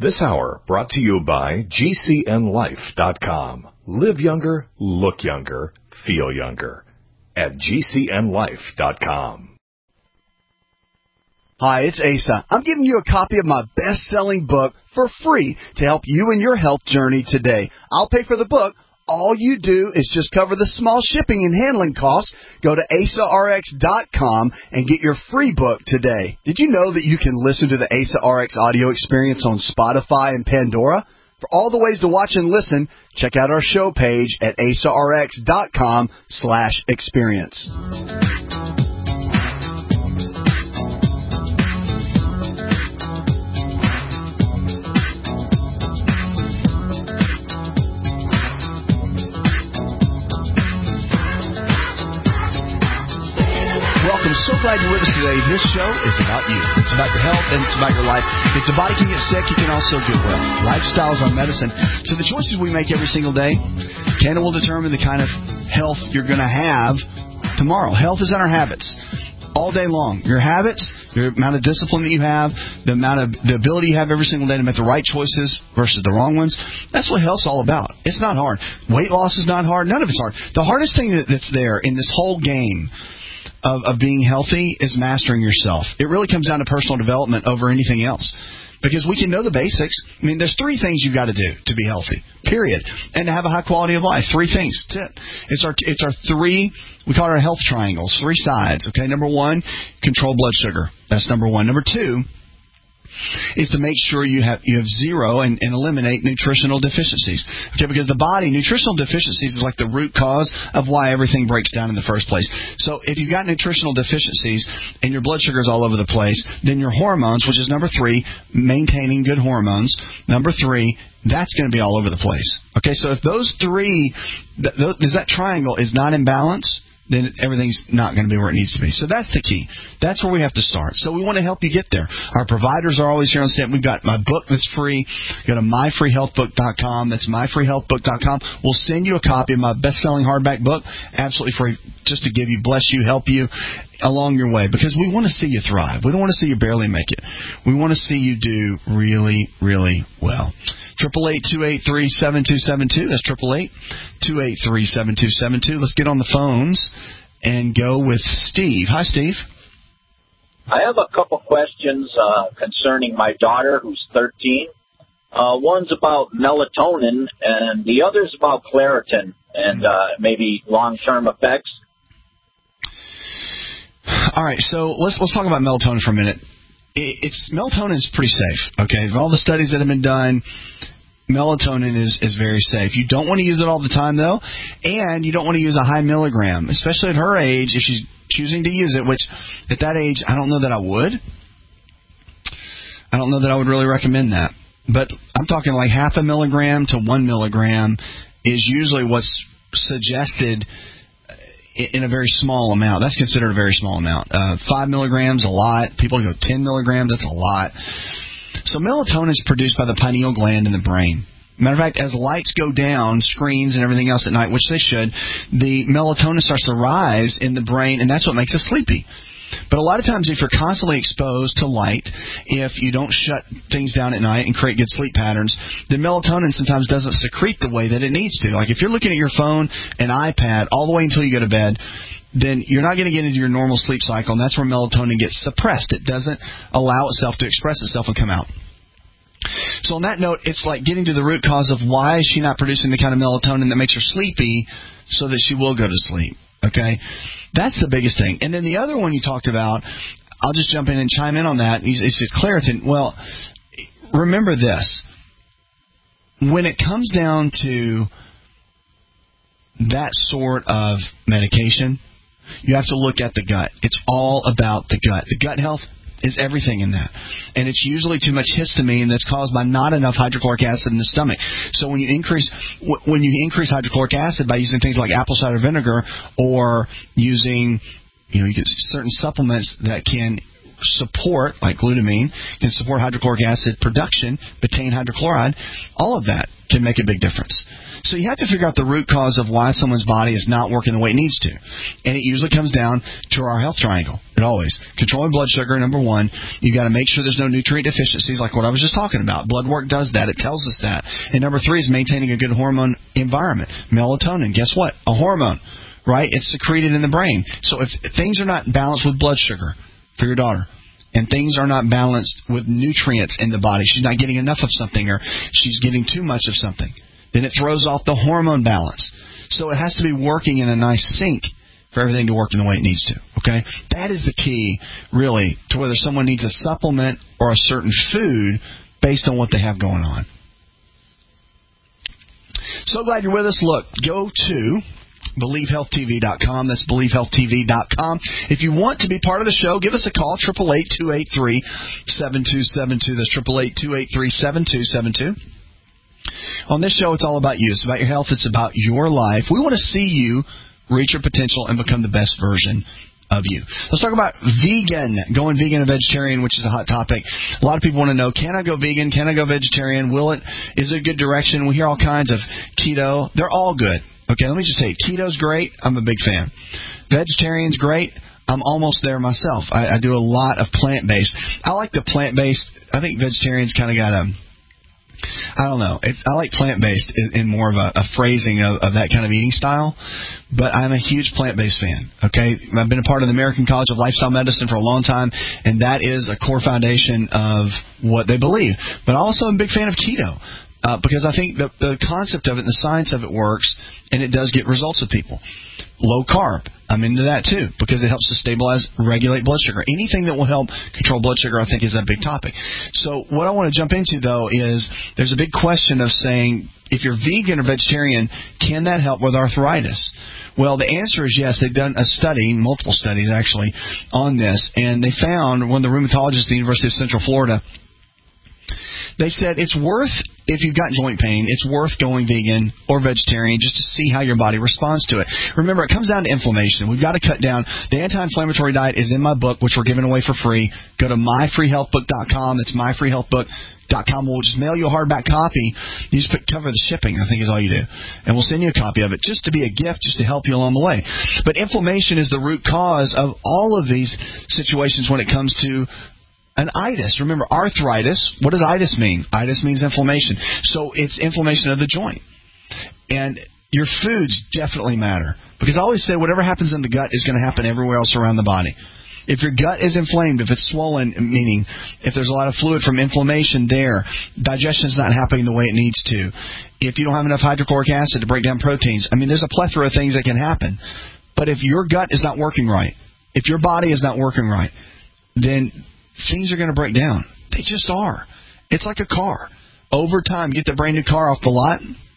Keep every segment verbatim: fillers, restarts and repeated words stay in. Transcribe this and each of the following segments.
This hour brought to you by G C N life dot com. Live younger, look younger, feel younger at G C N life dot com. Hi, it's Asa. I'm giving you a copy of my best-selling book for free to help you in your health journey today. I'll pay for the book. All you do is just cover the small shipping and handling costs. Go to asa r x dot com and get your free book today. Did you know that you can listen to the Asa R X audio experience on Spotify and Pandora? For all the ways to watch and listen, check out our show page at asa r x dot com slash experience. I'm so glad you're with us today. This show is about you. It's about your health and it's about your life. If the body can get sick, you can also get well. Lifestyle is our medicine. So the choices we make every single day can and will determine the kind of health you're going to have tomorrow. Health is in our habits. All day long. Your habits, your amount of discipline that you have, the amount of the ability you have every single day to make the right choices versus the wrong ones. That's what health's all about. It's not hard. Weight loss is not hard. None of it's hard. The hardest thing that, that's there in this whole game Of, of being healthy is mastering yourself. It really comes down to personal development over anything else. Because we can know the basics. I mean, there's three things you've got to do to be healthy, period. And to have a high quality of life. Three things. That's it. It's our, it's our three, we call it our health triangles, three sides. Okay, number one, control blood sugar. That's number one. Number two is to make sure you have you have zero and, and eliminate nutritional deficiencies. Okay, because the body, nutritional deficiencies is like the root cause of why everything breaks down in the first place. So if you've got nutritional deficiencies and your blood sugar is all over the place, then your hormones, which is number three, maintaining good hormones, number three, that's going to be all over the place. Okay, so if those three, th- th- that triangle is not in balance, then everything's not going to be where it needs to be. So that's the key. That's where we have to start. So we want to help you get there. Our providers are always here on staff. We've got my book that's free. Go to my free health book dot com. That's my free health book dot com. We'll send you a copy of my best-selling hardback book, absolutely free, just to give you, bless you, help you along your way. Because we want to see you thrive. We don't want to see you barely make it. We want to see you do really, really well. Triple eight two eight three seven two seven two. That's triple eight two eight three seven two seven two. Let's get on the phones and go with Steve. Hi, Steve. I have a couple questions uh, concerning my daughter, who's thirteen. Uh, one's about melatonin, and the other's about Claritin and uh, maybe long-term effects. All right, so let's let's talk about melatonin for a minute. It's melatonin is pretty safe. Okay, all the studies that have been done, melatonin is, is very safe. You don't want to use it all the time, though, and you don't want to use a high milligram, especially at her age, if she's choosing to use it, which at that age, I don't know that I would. I don't know that I would really recommend that. But I'm talking like half a milligram to one milligram is usually what's suggested in a very small amount. That's considered a very small amount. Uh, five milligrams, a lot. People go ten milligrams, that's a lot. So melatonin is produced by the pineal gland in the brain. Matter of fact, as lights go down, screens and everything else at night, which they should, the melatonin starts to rise in the brain, and that's what makes us sleepy. But a lot of times if you're constantly exposed to light, if you don't shut things down at night and create good sleep patterns, then melatonin sometimes doesn't secrete the way that it needs to. Like if you're looking at your phone and iPad all the way until you go to bed, then you're not going to get into your normal sleep cycle, and that's where melatonin gets suppressed. It doesn't allow itself to express itself and come out. So on that note, it's like getting to the root cause of why is she not producing the kind of melatonin that makes her sleepy so that she will go to sleep. Okay? That's the biggest thing. And then the other one you talked about, I'll just jump in and chime in on that. You said Claritin. Well, remember this. When it comes down to that sort of medication, you have to look at the gut. It's all about the gut. The gut health is everything in that. And it's usually too much histamine that's caused by not enough hydrochloric acid in the stomach. So when you increase when you increase hydrochloric acid by using things like apple cider vinegar or using, you know, you get certain supplements that can support, like glutamine, can support hydrochloric acid production, betaine hydrochloride. All of that can make a big difference. So you have to figure out the root cause of why someone's body is not working the way it needs to. And it usually comes down to our health triangle. It always. Controlling blood sugar, number one. You've got to make sure there's no nutrient deficiencies like what I was just talking about. Blood work does that. It tells us that. And number three is maintaining a good hormone environment. Melatonin, guess what? A hormone, right? It's secreted in the brain. So if things are not balanced with blood sugar for your daughter, and things are not balanced with nutrients in the body, she's not getting enough of something, or she's getting too much of something, then it throws off the hormone balance. So it has to be working in a nice sync for everything to work in the way it needs to. Okay? That is the key, really, to whether someone needs a supplement or a certain food based on what they have going on. So glad you're with us. Look, go to Believe Health T V dot com. That's Believe Health T V dot com. If you want to be part of the show, give us a call, eight eight eight, two eight three, seven two seven two. That's eight eight eight, two eight three, seven two seven two. On this show, it's all about you. It's about your health. It's about your life. We want to see you reach your potential and become the best version of you. Let's talk about vegan, going vegan and vegetarian, which is a hot topic. A lot of people want to know, can I go vegan? Can I go vegetarian? Will it? Is it a good direction? We hear all kinds of keto. They're all good. Okay, let me just say, keto's great. I'm a big fan. Vegetarian's great. I'm almost there myself. I, I do a lot of plant-based. I like the plant-based. I think vegetarian's kind of got a, I don't know. It, I like plant-based in, in more of a, a phrasing of, of that kind of eating style. But I'm a huge plant-based fan. Okay, I've been a part of the American College of Lifestyle Medicine for a long time, and that is a core foundation of what they believe. But also I'm a big fan of keto. Uh, because I think the, the concept of it and the science of it works, and it does get results with people. Low carb, I'm into that too, because it helps to stabilize, regulate blood sugar. Anything that will help control blood sugar, I think, is a big topic. So what I want to jump into, though, is there's a big question of saying, if you're vegan or vegetarian, can that help with arthritis? Well, the answer is yes. They've done a study, multiple studies actually, on this, and they found, one of the rheumatologists at the University of Central Florida, they said it's worth, if you've got joint pain, it's worth going vegan or vegetarian just to see how your body responds to it. Remember, it comes down to inflammation. We've got to cut down. The anti-inflammatory diet is in my book, which we're giving away for free. Go to my free health book dot com. That's my free health book dot com. We'll just mail you a hardback copy. You just put, cover the shipping, I think is all you do. And we'll send you a copy of it just to be a gift, just to help you along the way. But inflammation is the root cause of all of these situations when it comes to an itis. Remember, arthritis, what does itis mean? Itis means inflammation. So it's inflammation of the joint. And your foods definitely matter. Because I always say whatever happens in the gut is going to happen everywhere else around the body. If your gut is inflamed, if it's swollen, meaning if there's a lot of fluid from inflammation there, digestion is not happening the way it needs to. If you don't have enough hydrochloric acid to break down proteins, I mean, there's a plethora of things that can happen. But if your gut is not working right, if your body is not working right, then things are going to break down. They just are. It's like a car. Over time, get the brand new car off the lot,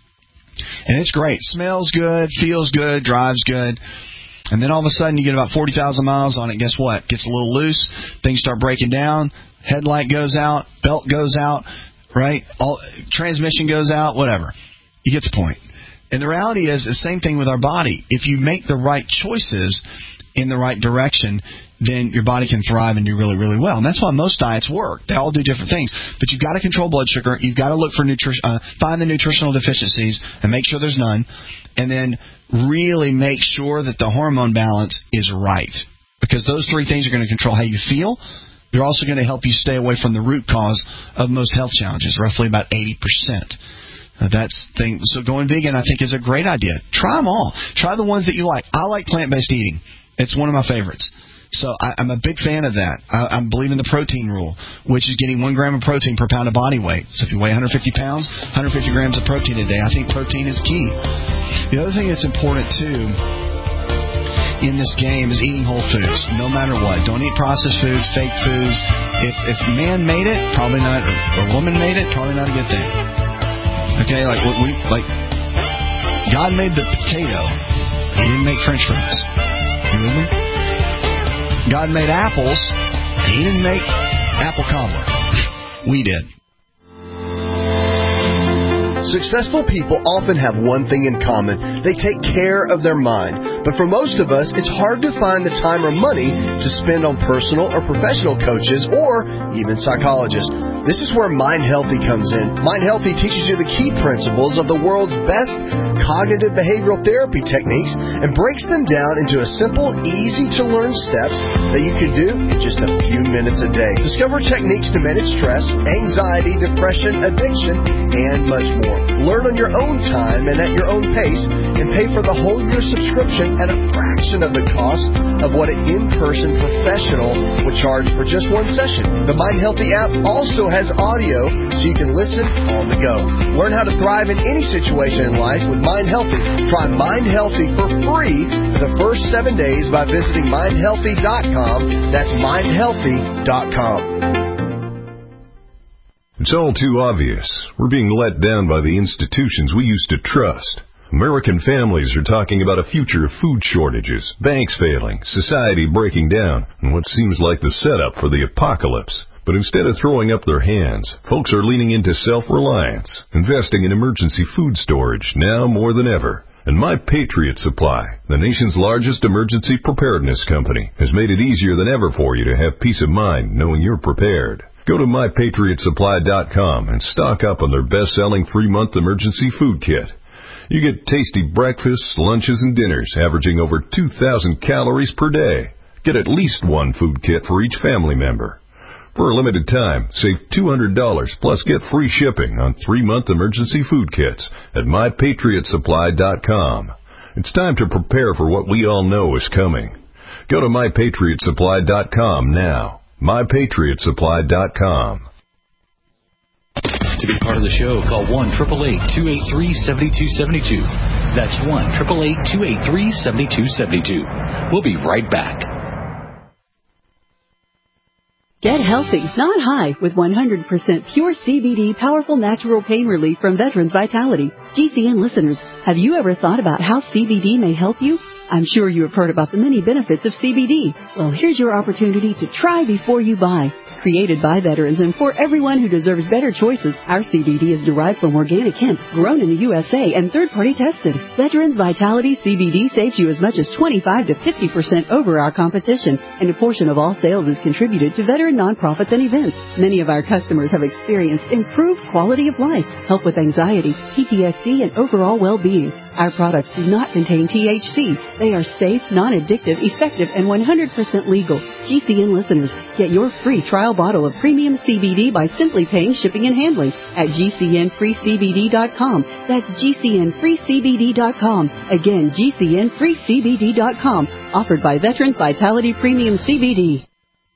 and it's great. Smells good, feels good, drives good. And then all of a sudden, you get about forty thousand miles on it. Guess what? Gets a little loose. Things start breaking down. Headlight goes out. Belt goes out. Right? All, transmission goes out. Whatever. You get the point. And the reality is the same thing with our body. If you make the right choices in the right direction, then your body can thrive and do really, really well. And that's why most diets work. They all do different things. But you've got to control blood sugar. You've got to look for nutri- uh, find the nutritional deficiencies and make sure there's none. And then really make sure that the hormone balance is right. Because those three things are going to control how you feel. They're also going to help you stay away from the root cause of most health challenges, roughly about eighty percent. Uh, that's thing. So going vegan, I think, is a great idea. Try them all. Try the ones that you like. I like plant-based eating. It's one of my favorites. So I, I'm a big fan of that. I, I believe in the protein rule, which is getting one gram of protein per pound of body weight. So if you weigh one hundred fifty pounds, one hundred fifty grams of protein a day. I think protein is key. The other thing that's important, too, in this game is eating whole foods, no matter what. Don't eat processed foods, fake foods. If, if man made it, probably not, or, or woman made it, probably not a good thing. Okay, like we like God made the potato. He didn't make French fries. You with me? God made apples. He didn't make apple cobbler. We did. Successful people often have one thing in common. They take care of their mind. But for most of us, it's hard to find the time or money to spend on personal or professional coaches or even psychologists. This is where Mind Healthy comes in. Mind Healthy teaches you the key principles of the world's best cognitive behavioral therapy techniques and breaks them down into a simple, easy-to-learn steps that you can do in just a few minutes a day. Discover techniques to manage stress, anxiety, depression, addiction, and much more. Learn on your own time and at your own pace, and pay for the whole year subscription at a fraction of the cost of what an in-person professional would charge for just one session. The Mind Healthy app also has audio so you can listen on the go. Learn how to thrive in any situation in life with Mind Healthy. Try Mind Healthy for free for the first seven days by visiting mind healthy dot com. That's mind healthy dot com. It's all too obvious. We're being let down by the institutions we used to trust. American families are talking about a future of food shortages, banks failing, society breaking down, and what seems like the setup for the apocalypse. But instead of throwing up their hands, folks are leaning into self-reliance, investing in emergency food storage now more than ever. And My Patriot Supply, the nation's largest emergency preparedness company, has made it easier than ever for you to have peace of mind knowing you're prepared. Go to my patriot supply dot com and stock up on their best-selling three-month emergency food kit. You get tasty breakfasts, lunches, and dinners averaging over two thousand calories per day. Get at least one food kit for each family member. For a limited time, save two hundred dollars plus get free shipping on three-month emergency food kits at my patriot supply dot com. It's time to prepare for what we all know is coming. Go to my patriot supply dot com now. my patriot supply dot com. To be part of the show, call one eight eight eight, two eight three, seven two seven two. That's one eight eight eight, two eight three, seven two seven two. We'll be right back. Get healthy, not high, with one hundred percent pure C B D powerful natural pain relief from Veterans Vitality. G C N listeners, have you ever thought about how C B D may help you? I'm sure you have heard about the many benefits of C B D. Well, here's your opportunity to try before you buy. Created by veterans and for everyone who deserves better choices, our C B D is derived from organic hemp, grown in the U S A, and third-party tested. Veterans Vitality C B D saves you as much as twenty-five to fifty percent over our competition, and a portion of all sales is contributed to veteran nonprofits and events. Many of our customers have experienced improved quality of life, help with anxiety, P T S D, and overall well-being. Our products do not contain T H C. They are safe, non-addictive, effective, and one hundred percent legal. G C N listeners, get your free trial bottle of premium C B D by simply paying shipping and handling at G C N free C B D dot com. That's G C N free C B D dot com. Again, G C N free C B D dot com. Offered by Veterans Vitality Premium C B D.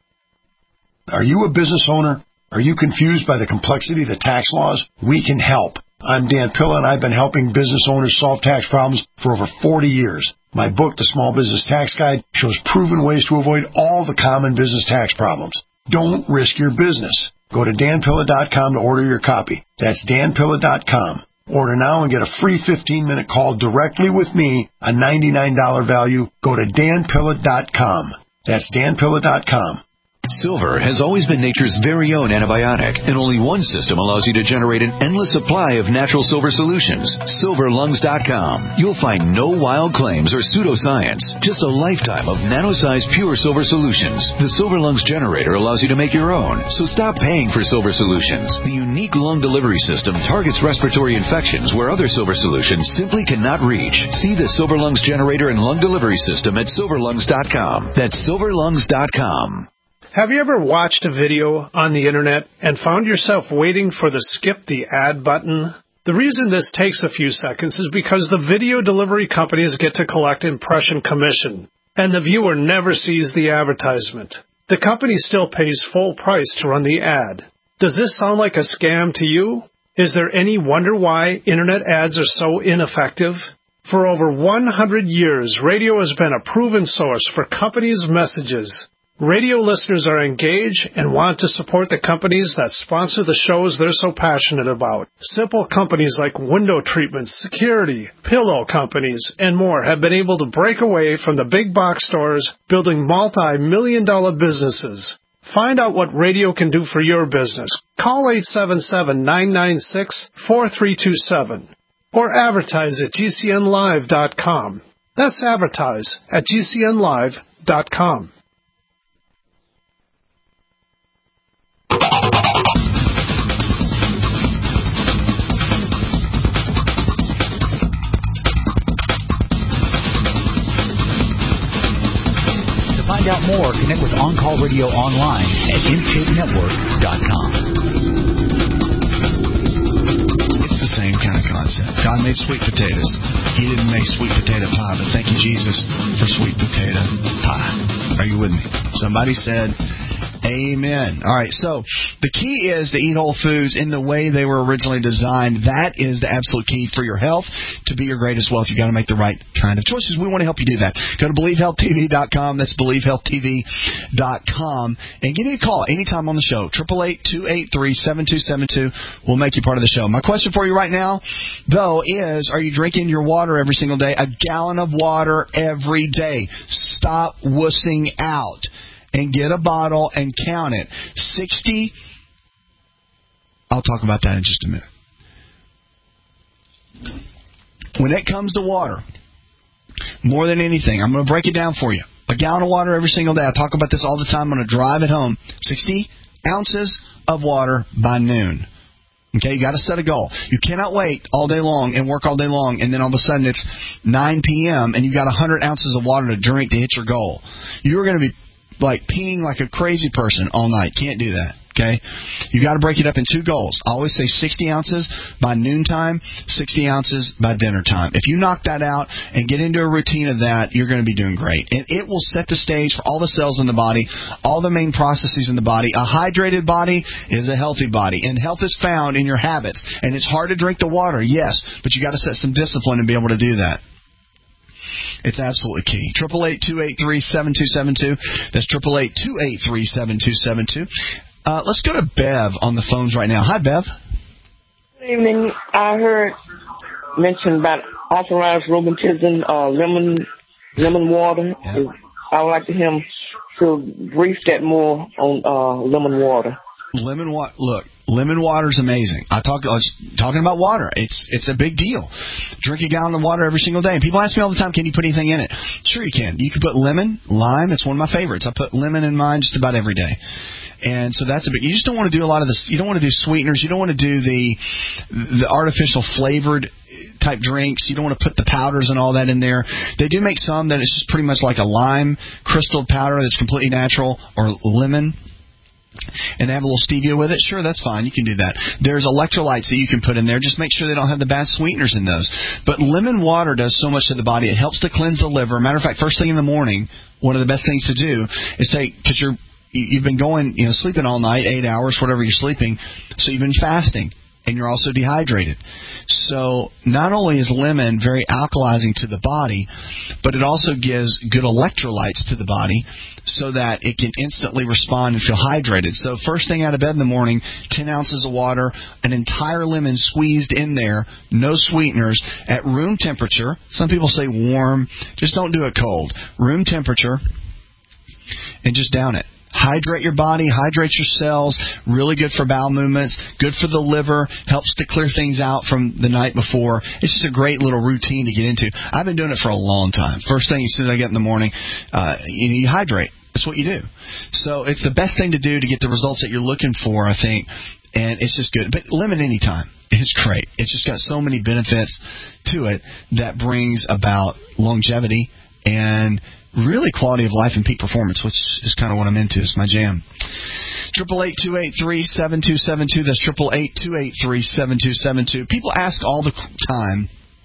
Are you a business owner? Are you confused by the complexity of the tax laws? We can help. I'm Dan Pilla, and I've been helping business owners solve tax problems for over forty years. My book, The Small Business Tax Guide, shows proven ways to avoid all the common business tax problems. Don't risk your business. Go to dan pilla dot com to order your copy. That's dan pilla dot com. Order now and get a free fifteen-minute call directly with me, a ninety-nine dollars value. Go to dan pilla dot com. That's dan pilla dot com. Silver has always been nature's very own antibiotic, and only one system allows you to generate an endless supply of natural silver solutions. silver lungs dot com. You'll find no wild claims or pseudoscience, just a lifetime of nano-sized pure silver solutions. The Silver Lungs generator allows you to make your own, so stop paying for silver solutions. The unique lung delivery system targets respiratory infections where other silver solutions simply cannot reach. See the Silver Lungs generator and lung delivery system at silver lungs dot com. That's silver lungs dot com. Have you ever watched a video on the internet and found yourself waiting for the skip the ad button? The reason this takes a few seconds is because the video delivery companies get to collect impression commission, and the viewer never sees the advertisement. The company still pays full price to run the ad. Does this sound like a scam to you? Is there any wonder why internet ads are so ineffective? For over one hundred years, radio has been a proven source for companies' messages. Radio listeners are engaged and want to support the companies that sponsor the shows they're so passionate about. Simple companies like window treatments, security, pillow companies, and more have been able to break away from the big box stores, building multi-million dollar businesses. Find out what radio can do for your business. Call eight seven seven, nine nine six, four three two seven or advertise at G C N live dot com. That's advertise at G C N live dot com. Find out more. Connect with On Call Radio online at M K network dot com. It's the same kind of concept. God made sweet potatoes. He didn't make sweet potato pie, but thank you, Jesus, for sweet potato pie. Are you with me? Somebody said, amen. All right, so the key is to eat whole foods in the way they were originally designed. That is the absolute key for your health. To be your greatest wealth, you've got to make the right kind of choices. We want to help you do that. Go to believe health T V dot com. That's believe health T V dot com. And give me a call anytime on the show. eight eight eight, two eight three, seven two seven two. We'll make you part of the show. My question for you right now, though, is are you drinking your water every single day? A gallon of water every day. Stop wussing out. And get a bottle and count it. sixty. I'll talk about that in just a minute. When it comes to water, more than anything, I'm going to break it down for you. A gallon of water every single day. I talk about this all the time. I'm going to drive it home. sixty ounces of water by noon. Okay, you got to set a goal. You cannot wait all day long and work all day long, and then all of a sudden it's nine p.m. and you got one hundred ounces of water to drink to hit your goal. You're going to be like peeing like a crazy person all night. Can't do that, okay? You got to break it up in two goals. I always say sixty ounces by noontime, sixty ounces by dinner time. If you knock that out and get into a routine of that, you're going to be doing great. And it will set the stage for all the cells in the body, all the main processes in the body. A hydrated body is a healthy body, and health is found in your habits. And it's hard to drink the water, yes, but you got to set some discipline and be able to do that. It's absolutely key. eight eight eight, two eight three, seven two seven two. That's eight eight eight, two eight three, seven two seven two. Uh, let's go to Bev on the phones right now. Hi, Bev. Good evening. I heard mentioned about authorized rheumatism, uh, lemon lemon water. Yeah. I would like to hear him to brief that more on uh, lemon water. Lemon water. Look, lemon water is amazing. I talk. I was talking about water. It's it's a big deal. Drink a gallon of water every single day. And people ask me all the time, can you put anything in it? Sure you can. You can put lemon, lime. It's one of my favorites. I put lemon in mine just about every day. And so that's a big. You just don't want to do a lot of this. You don't want to do sweeteners. You don't want to do the the artificial flavored type drinks. You don't want to put the powders and all that in there. They do make some that it's just pretty much like a lime crystalled powder that's completely natural, or lemon. And they have a little stevia with it. Sure, that's fine. You can do that. There's electrolytes that you can put in there. Just make sure they don't have the bad sweeteners in those. But lemon water does so much to the body. It helps to cleanse the liver. Matter of fact, first thing in the morning, one of the best things to do is take, because you're you've been going, you know, sleeping all night, eight hours, whatever you're sleeping, so you've been fasting, and you're also dehydrated. So not only is lemon very alkalizing to the body, but it also gives good electrolytes to the body so that it can instantly respond and feel hydrated. So first thing out of bed in the morning, ten ounces of water, an entire lemon squeezed in there, no sweeteners, at room temperature. Some people say warm. Just don't do it cold. Room temperature, and just down it. Hydrate your body, hydrate your cells, really good for bowel movements, good for the liver, helps to clear things out from the night before. It's just a great little routine to get into. I've been doing it for a long time. First thing as soon as I get in the morning, uh, you, you hydrate. That's what you do. So it's the best thing to do to get the results that you're looking for, I think, and it's just good. But lemon anytime. It's great. It's just got so many benefits to it that brings about longevity and really quality of life and peak performance, which is kind of what I'm into. It's my jam. eight eight eight, two eight three, seven two seven two. That's eight eight eight, two eight three, seven two seven two. People ask all the time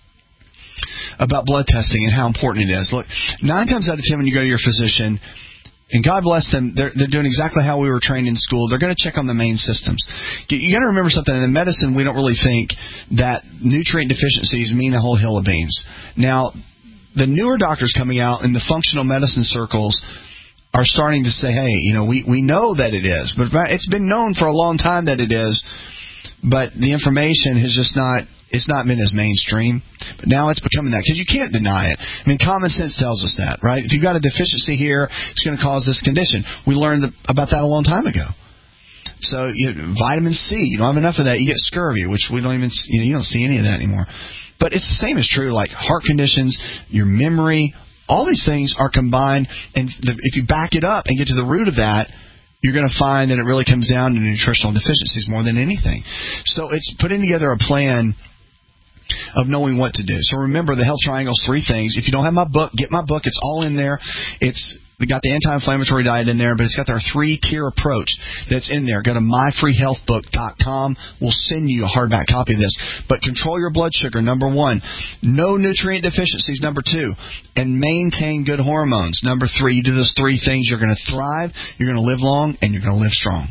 about blood testing and how important it is. Look, nine times out of ten when you go to your physician, and God bless them, they're, they're doing exactly how we were trained in school. They're going to check on the main systems. You, you got to remember something. In medicine, we don't really think that nutrient deficiencies mean a whole hill of beans. Now, the newer doctors coming out in the functional medicine circles are starting to say, hey, you know, we, we know that it is, but it's been known for a long time that it is, but the information has just not, it's not been as mainstream. But now it's becoming that, because you can't deny it. I mean, common sense tells us that, right? If you've got a deficiency here, it's going to cause this condition. We learned about that a long time ago. So you know, vitamin C, you don't have enough of that, you get scurvy, which we don't even, you know, you don't see any of that anymore. But it's the same as true, like heart conditions, your memory, all these things are combined, and the, if you back it up and get to the root of that, you're going to find that it really comes down to nutritional deficiencies more than anything. So it's putting together a plan of knowing what to do. So remember, the Health Triangle is three things. If you don't have my book, get my book. It's all in there. It's we got the anti-inflammatory diet in there, but it's got our three-tier approach that's in there. Go to my free health book dot com. We'll send you a hardback copy of this. But control your blood sugar, number one. No nutrient deficiencies, number two. And maintain good hormones, number three. You do those three things, you're going to thrive, you're going to live long, and you're going to live strong.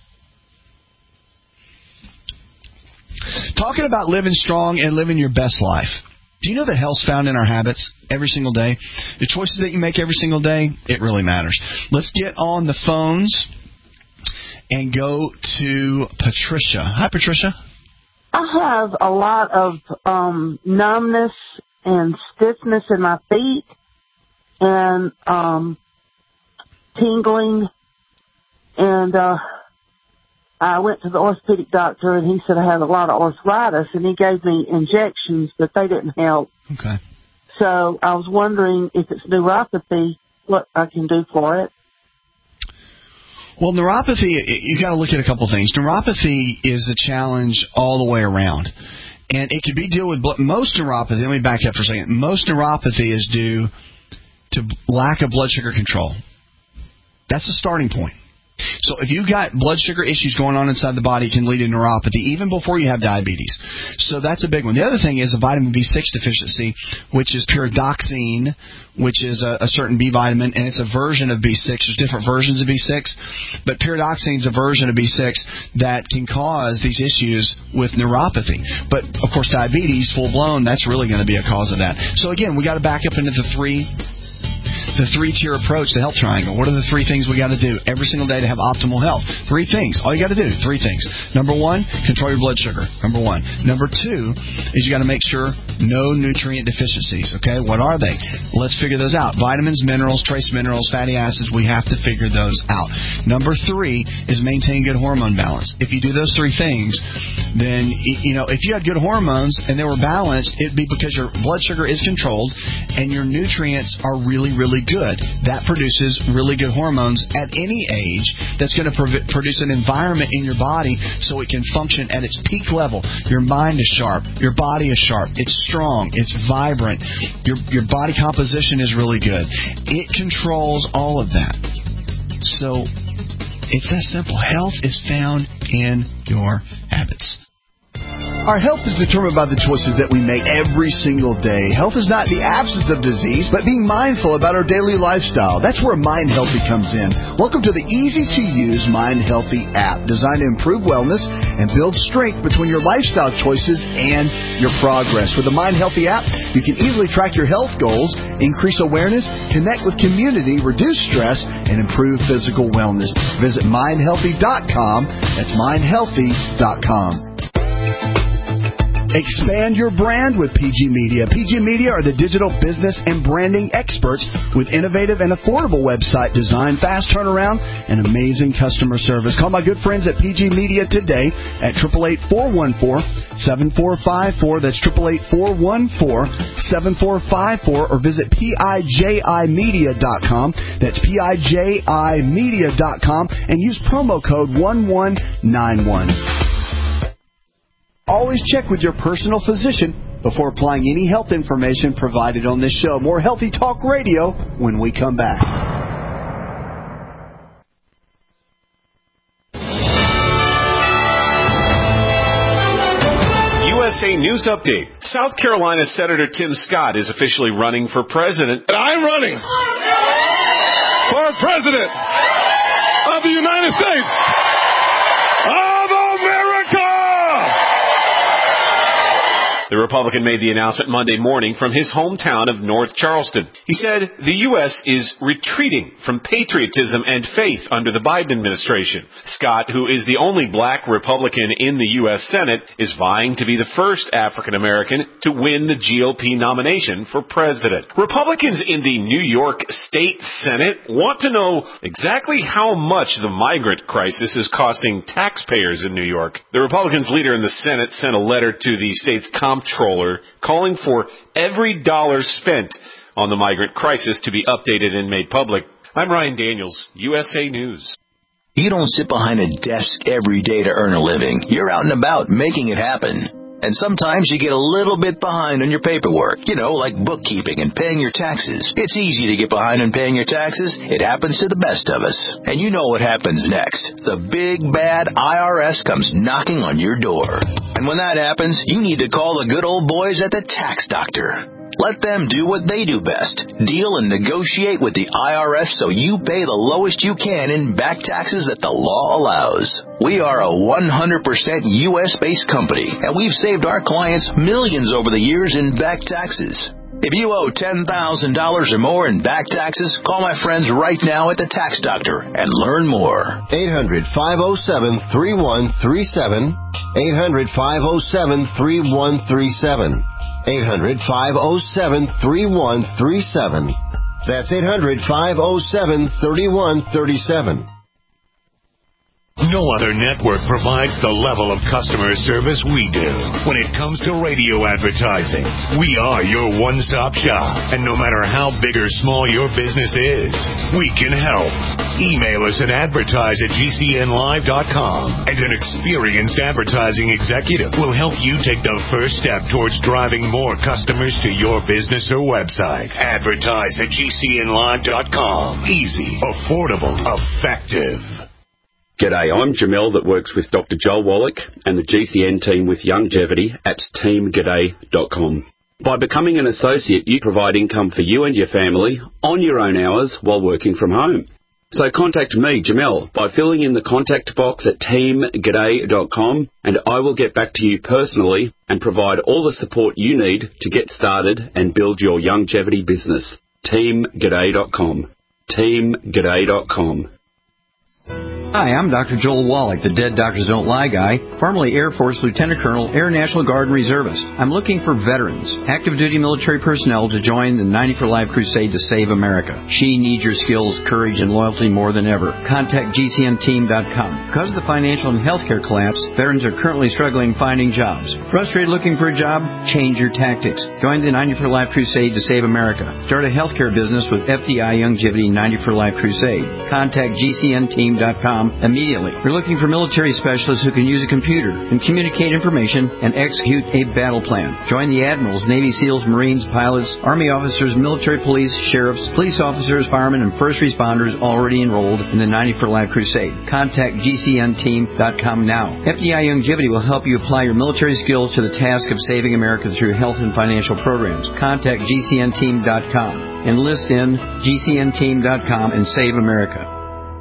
Talking about living strong and living your best life. Do you know that health's found in our habits every single day? The choices that you make every single day, it really matters. Let's get on the phones and go to Patricia. Hi, Patricia. I have a lot of um, numbness and stiffness in my feet and um, tingling. And uh, I went to the orthopedic doctor, and he said I had a lot of arthritis, and he gave me injections, but they didn't help. Okay. So I was wondering if it's neuropathy, what I can do for it. Well, neuropathy, you got to look at a couple things. Neuropathy is a challenge all the way around. And it can be dealt with, most neuropathy, let me back up for a second. Most neuropathy is due to lack of blood sugar control. That's the starting point. So if you've got blood sugar issues going on inside the body, it can lead to neuropathy even before you have diabetes. So that's a big one. The other thing is a vitamin B six deficiency, which is pyridoxine, which is a, a certain B vitamin, and it's a version of B six. There's different versions of B six, but pyridoxine is a version of B six that can cause these issues with neuropathy. But, of course, diabetes, full-blown, that's really going to be a cause of that. So, again, we got to back up into the three... The three-tier approach, the Health Triangle. What are the three things we got to do every single day to have optimal health? Three things. All you got to do, three things. Number one, control your blood sugar. Number one. Number two is you got to make sure no nutrient deficiencies. Okay, what are they? Let's figure those out. Vitamins, minerals, trace minerals, fatty acids. We have to figure those out. Number three is maintain good hormone balance. If you do those three things, then you know if you had good hormones and they were balanced, it'd be because your blood sugar is controlled and your nutrients are really, really good. That produces really good hormones at any age that's going to prov- produce an environment in your body so it can function at its peak level. Your mind is sharp. Your body is sharp. It's strong. It's vibrant. Your, your body composition is really good. It controls all of that. So it's that simple. Health is found in your habits. Our health is determined by the choices that we make every single day. Health is not the absence of disease, but being mindful about our daily lifestyle. That's where Mind Healthy comes in. Welcome to the easy-to-use Mind Healthy app, designed to improve wellness and build strength between your lifestyle choices and your progress. With the Mind Healthy app, you can easily track your health goals, increase awareness, connect with community, reduce stress, and improve physical wellness. Visit mind healthy dot com. That's mind healthy dot com. Expand your brand with P G Media. P G Media are the digital business and branding experts with innovative and affordable website design, fast turnaround, and amazing customer service. Call my good friends at P G Media today at eight eight eight, four one four, seven four five four. That's eight eight eight, four one four, seven four five four. Or visit P I J I media dot com. That's P I J I media dot com. And use promo code one one nine one. Always check with your personal physician before applying any health information provided on this show. More Healthy Talk Radio when we come back. U S A News Update. South Carolina Senator Tim Scott is officially running for president. I'm running for president of the United States of America. The Republican made the announcement Monday morning from his hometown of North Charleston. He said the U S is retreating from patriotism and faith under the Biden administration. Scott, who is the only black Republican in the U S Senate, is vying to be the first African American to win the G O P nomination for president. Republicans in the New York State Senate want to know exactly how much the migrant crisis is costing taxpayers in New York. The Republicans' leader in the Senate sent a letter to the state's comptroller calling for every dollar spent on the migrant crisis to be updated and made public. I'm Ryan Daniels, U S A News. You don't sit behind a desk every day to earn a living. You're out and about making it happen. And sometimes you get a little bit behind on your paperwork, you know, like bookkeeping and paying your taxes. It's easy to get behind on paying your taxes. It happens to the best of us. And you know what happens next. The big, bad I R S comes knocking on your door. And when that happens, you need to call the good old boys at the Tax Doctor. Let them do what they do best. Deal and negotiate with the I R S so you pay the lowest you can in back taxes that the law allows. We are a one hundred percent U S-based company, and we've saved our clients millions over the years in back taxes. If you owe ten thousand dollars or more in back taxes, call my friends right now at the Tax Doctor and learn more. eight hundred, five oh seven, three one three seven. eight hundred, five oh seven, three one three seven. eight hundred, five oh seven, three one three seven. That's eight hundred, five oh seven, three one three seven. No other network provides the level of customer service we do. When it comes to radio advertising, we are your one-stop shop. And no matter how big or small your business is, we can help. Email us at advertise at G C N live dot com, and an experienced advertising executive will help you take the first step towards driving more customers to your business or website. Advertise at G C N live dot com. Easy, affordable, effective. G'day, I'm Jamel that works with Doctor Joel Wallach and the G C N team with Longevity at team g'day dot com. By becoming an associate, you provide income for you and your family on your own hours while working from home. So contact me, Jamel, by filling in the contact box at team g'day dot com, and I will get back to you personally and provide all the support you need to get started and build your longevity business. team g'day dot com. team g'day dot com. Hi, I'm Doctor Joel Wallach, the Dead Doctors Don't Lie guy, formerly Air Force Lieutenant Colonel, Air National Guard and Reservist. I'm looking for veterans, active duty military personnel to join the ninety for Life crusade to save America. She needs your skills, courage, and loyalty more than ever. Contact G C N team dot com. Because of the financial and healthcare collapse, veterans are currently struggling finding jobs. Frustrated looking for a job? Change your tactics. Join the ninety for Life crusade to save America. Start a healthcare business with F D I Longevity ninety for Life crusade. Contact G C N team dot com immediately. We're looking for military specialists who can use a computer and communicate information and execute a battle plan. Join the admirals, Navy SEALs, Marines, pilots, Army officers, military police, sheriffs, police officers, firemen, and first responders already enrolled in the ninety for Life crusade. Contact G C N team dot com now. F D I Longevity will help you apply your military skills to the task of saving America through health and financial programs. Contact G C N team dot com. Enlist in G C N team dot com and save America.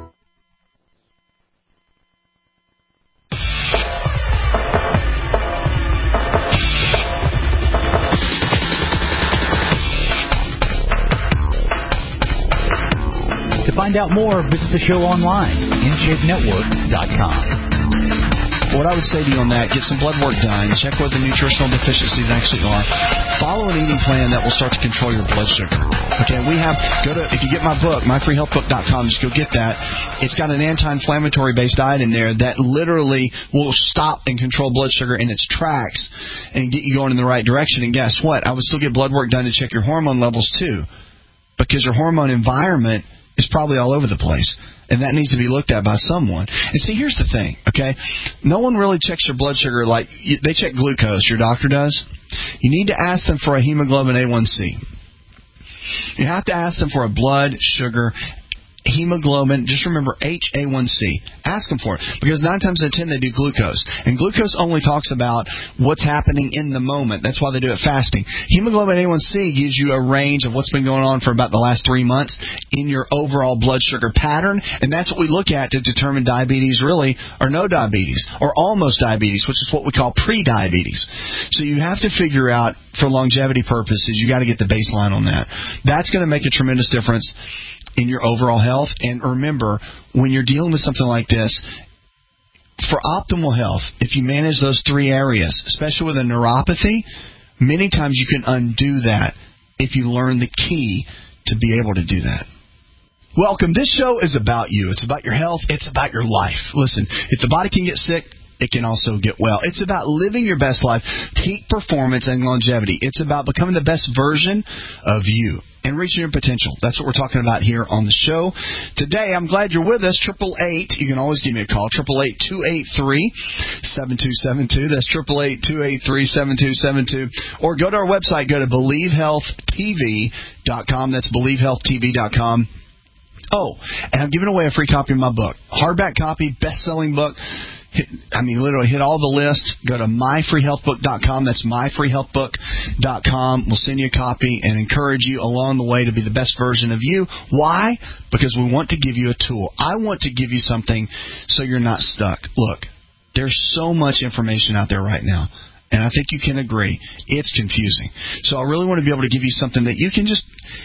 To find out more, visit the show online, in shape network dot com. What I would say to you on that, get some blood work done, check what the nutritional deficiencies actually are. Follow an eating plan that will start to control your blood sugar. Okay, we have, go to, if you get my book, my free health book dot com, just go get that. It's got an anti-inflammatory based diet in there that literally will stop and control blood sugar in its tracks and get you going in the right direction. And guess what? I would still get blood work done to check your hormone levels too, because your hormone environment is probably all over the place. And that needs to be looked at by someone. And see, here's the thing, okay? No one really checks your blood sugar like they check glucose. Your doctor does. You need to ask them for a hemoglobin A one C. You have to ask them for a blood sugar hemoglobin. Just remember H A one C. Ask them for it, because nine times out of ten they do glucose, and glucose only talks about what's happening in the moment. That's why they do it fasting. Hemoglobin A one C gives you a range of what's been going on for about the last three months in your overall blood sugar pattern, and that's what we look at to determine diabetes really, or no diabetes, or almost diabetes, which is what we call pre-diabetes. So you have to figure out, for longevity purposes, you got to get the baseline on that. That's going to make a tremendous difference in your overall health. And remember, when you're dealing with something like this, for optimal health, if you manage those three areas, especially with a neuropathy, many times you can undo that if you learn the key to be able to do that. Welcome. This show is about you. It's about your health. It's about your life. Listen, if the body can get sick, it can also get well. It's about living your best life, peak performance, and longevity. It's about becoming the best version of you and reaching your potential. That's what we're talking about here on the show today. I'm glad you're with us. Triple eight. You can always give me a call. Triple eight two eight three seven two seven two. That's triple eight two eight three seven two seven two. Or go to our website. Go to believe health t v dot com. That's believe health t v dot com. Oh, and I'm giving away a free copy of my book. Hardback copy, best-selling book. Hit, I mean, literally hit all the lists. Go to my free health book dot com. That's my free health book dot com. We'll send you a copy and encourage you along the way to be the best version of you. Why? Because we want to give you a tool. I want to give you something so you're not stuck. Look, there's so much information out there right now, and I think you can agree it's confusing. So I really want to be able to give you something that you can just...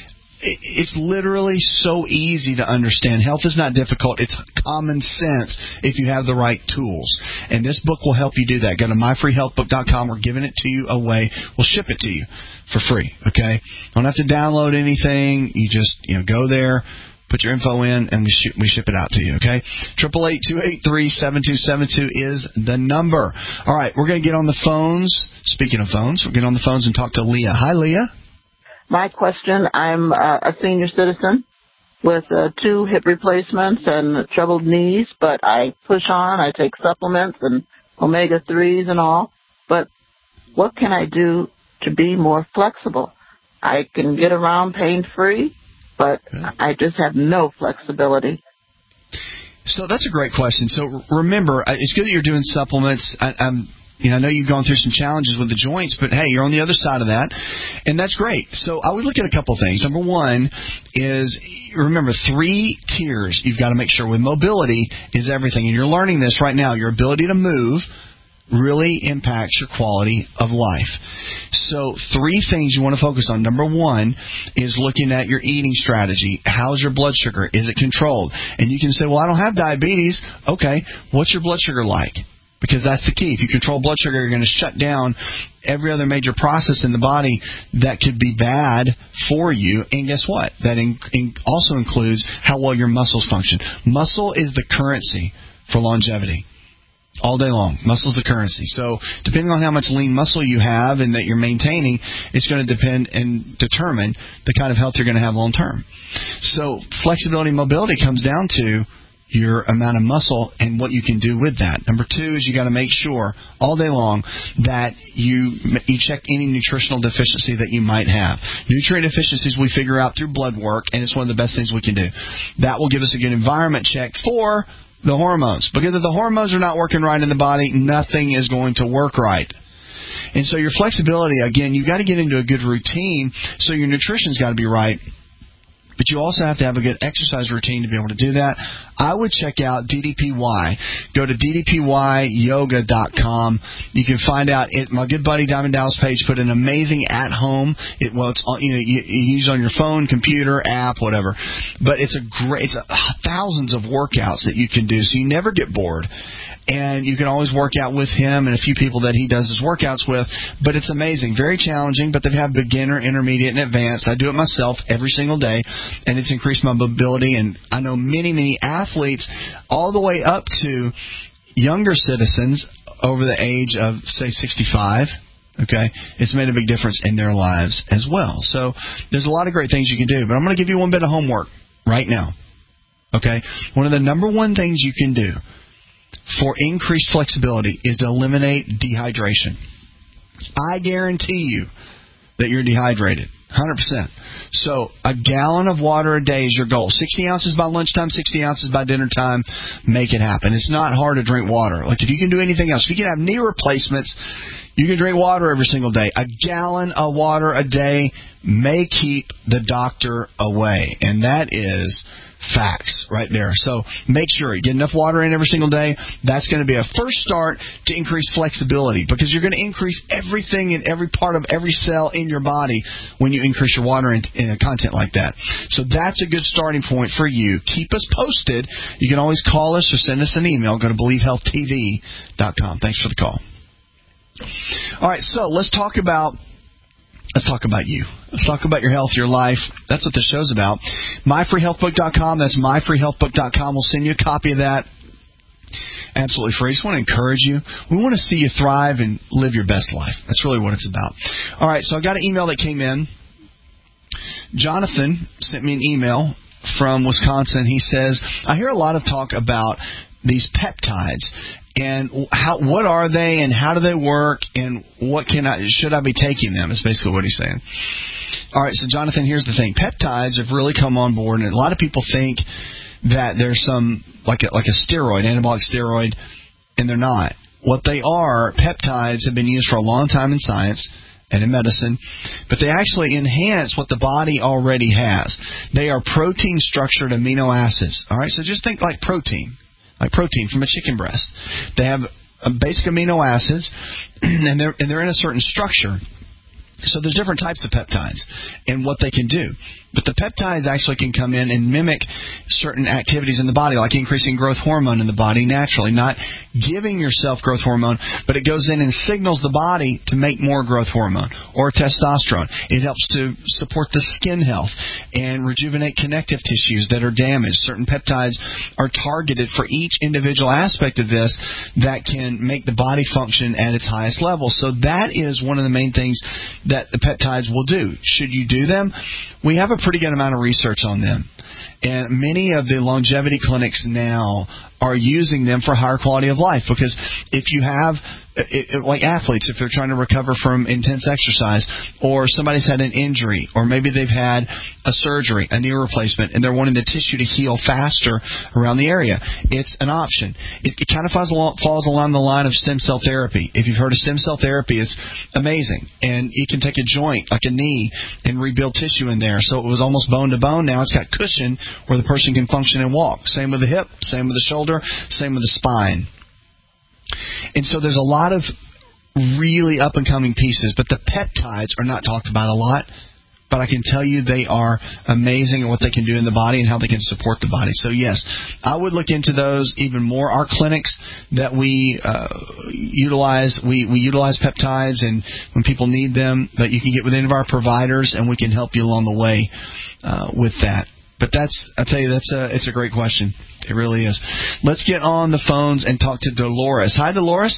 It's literally so easy to understand. Health is not difficult. It's common sense if you have the right tools. And this book will help you do that. Go to my free health book dot com. We're giving it to you away. We'll ship it to you for free, okay? Don't have to download anything. You just, you know, go there, put your info in, and we ship, we ship it out to you, okay? triple eight two eight three seven two seven two is the number. All right, we're going to get on the phones. Speaking of phones, we'll get on the phones and talk to Leah. Hi, Leah. My question, I'm uh, a senior citizen with uh, two hip replacements and troubled knees, but I push on, I take supplements and omega threes and all. But what can I do to be more flexible? I can get around pain-free, but I just have no flexibility. So that's a great question. So remember, it's good that you're doing supplements. I, I'm You know, I know you've gone through some challenges with the joints, but hey, you're on the other side of that, and that's great. So I would look at a couple things. Number one is, remember, three tiers you've got to make sure with mobility is everything, and you're learning this right now. Your ability to move really impacts your quality of life. So three things you want to focus on. Number one is looking at your eating strategy. How's your blood sugar? Is it controlled? And you can say, well, I don't have diabetes. Okay, what's your blood sugar like? Because that's the key. If you control blood sugar, you're going to shut down every other major process in the body that could be bad for you. And guess what? That in, in also includes how well your muscles function. Muscle is the currency for longevity. All day long. Muscle's the currency. So depending on how much lean muscle you have and that you're maintaining, it's going to depend and determine the kind of health you're going to have long term. So flexibility and mobility comes down to your amount of muscle and what you can do with that. Number two is you got to make sure all day long that you you check any nutritional deficiency that you might have. Nutrient deficiencies we figure out through blood work, and it's one of the best things we can do. That will give us a good environment check for the hormones. Because if the hormones are not working right in the body, nothing is going to work right. And so your flexibility, again, you got to get into a good routine, so your nutrition's got to be right. But you also have to have a good exercise routine to be able to do that. I would check out D D P Y. Go to D D P Y yoga dot com. You can find out it. My good buddy Diamond Dallas Page put an amazing at-home. It, well, it's you know you, you use on your phone, computer, app, whatever. But it's a great. It's a, thousands of workouts that you can do, so you never get bored. And you can always work out with him and a few people that he does his workouts with. But it's amazing. Very challenging, but they have beginner, intermediate, and advanced. I do it myself every single day, and it's increased my mobility. And I know many, many athletes all the way up to younger citizens over the age of, say, sixty-five. Okay? It's made a big difference in their lives as well. So there's a lot of great things you can do. But I'm going to give you one bit of homework right now. Okay? One of the number one things you can do for increased flexibility is to eliminate dehydration. I guarantee you that you're dehydrated. one hundred percent. So a gallon of water a day is your goal. sixty ounces by lunchtime, sixty ounces by dinner time. Make it happen. It's not hard to drink water. Like if you can do anything else, if you can have knee replacements, you can drink water every single day. A gallon of water a day may keep the doctor away. And that is facts right there. So make sure you get enough water in every single day. That's going to be a first start to increase flexibility, because you're going to increase everything in every part of every cell in your body when you increase your water in, in content like that. So that's a good starting point for you. Keep us posted. You can always call us or send us an email. Go to believe health t v dot com. Thanks for the call. All right, so let's talk about Let's talk about you. Let's talk about your health, your life. That's what the show's about. my free health book dot com. That's my free health book dot com. We'll send you a copy of that. Absolutely free. I just want to encourage you. We want to see you thrive and live your best life. That's really what it's about. All right, so I got an email that came in. Jonathan sent me an email from Wisconsin. He says, I hear a lot of talk about these peptides. And how? What are they, and how do they work, and what can I should I be taking them? Is basically what he's saying. All right, so Jonathan, here's the thing: peptides have really come on board, and a lot of people think that there's some like a, like a steroid, anabolic steroid, and they're not. What they are, peptides have been used for a long time in science and in medicine, but they actually enhance what the body already has. They are protein-structured amino acids. All right, so just think like protein. Like protein from a chicken breast. They have basic amino acids, and they're, and they're in a certain structure. So there's different types of peptides and what they can do. But the peptides actually can come in and mimic certain activities in the body, like increasing growth hormone in the body naturally, not giving yourself growth hormone, but it goes in and signals the body to make more growth hormone or testosterone. It helps to support the skin health and rejuvenate connective tissues that are damaged. Certain peptides are targeted for each individual aspect of this that can make the body function at its highest level. So that is one of the main things that the peptides will do. Should you do them? We have a pretty good amount of research on them. And many of the longevity clinics now are using them for higher quality of life, because if you have, it, it, like athletes, if they're trying to recover from intense exercise, or somebody's had an injury, or maybe they've had a surgery, a knee replacement, and they're wanting the tissue to heal faster around the area, it's an option. It, it kind of falls along, falls along the line of stem cell therapy. If you've heard of stem cell therapy, it's amazing. And you can take a joint, like a knee, and rebuild tissue in there. So it was almost bone to bone. Now it's got cushion where the person can function and walk. Same with the hip, same with the shoulder, same with the spine. And so there's a lot of really up-and-coming pieces, but the peptides are not talked about a lot. But I can tell you they are amazing at what they can do in the body and how they can support the body. So, yes, I would look into those even more. Our clinics that we uh, utilize, we, we utilize peptides and when people need them, but you can get with any of our providers, and we can help you along the way uh, with that. But that's, I tell you, that's a, it's a great question. It really is. Let's get on the phones and talk to Dolores. Hi, Dolores.